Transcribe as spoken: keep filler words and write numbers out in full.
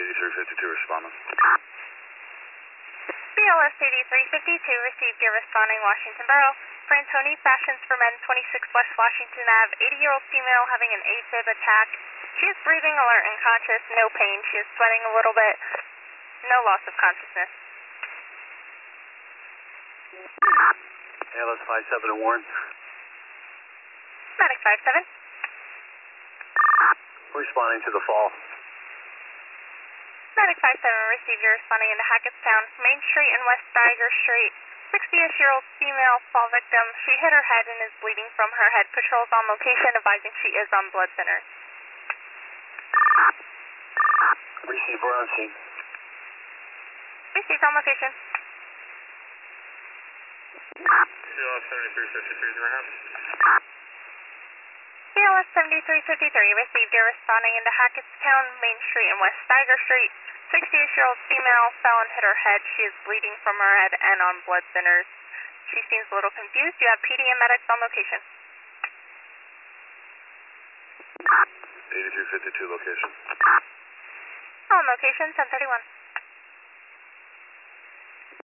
eighty-three fifty-two responding. B L S eighty-three fifty-two, received your responding Washington Borough. Frantoni, Fashions for Men, twenty-six West Washington Avenue, eighty-year-old female having an AFib attack. She is breathing, alert, and conscious, no pain. She is sweating a little bit, no loss of consciousness. A L S five seven to Warren. Medic five seven. Responding to the fall. Medic five seven, received your responding into Hackettstown, Main Street and West Steiger Street. sixty-ish-year-old female fall victim. She hit her head and is bleeding from her head. Patrol's on location, advising she is on blood thinner. Receive, we're on scene. Received on location. B L S seventy-three fifty-three, B L S seventy-three fifty-three, received your responding into Hackettstown, Main Street and West Steiger Street. sixty-ish-year-old female fell and hit her head. She is bleeding from her head and on blood thinners. She seems a little confused. You have P D and medics on location. eighty-three fifty-two location. On location, ten thirty-one.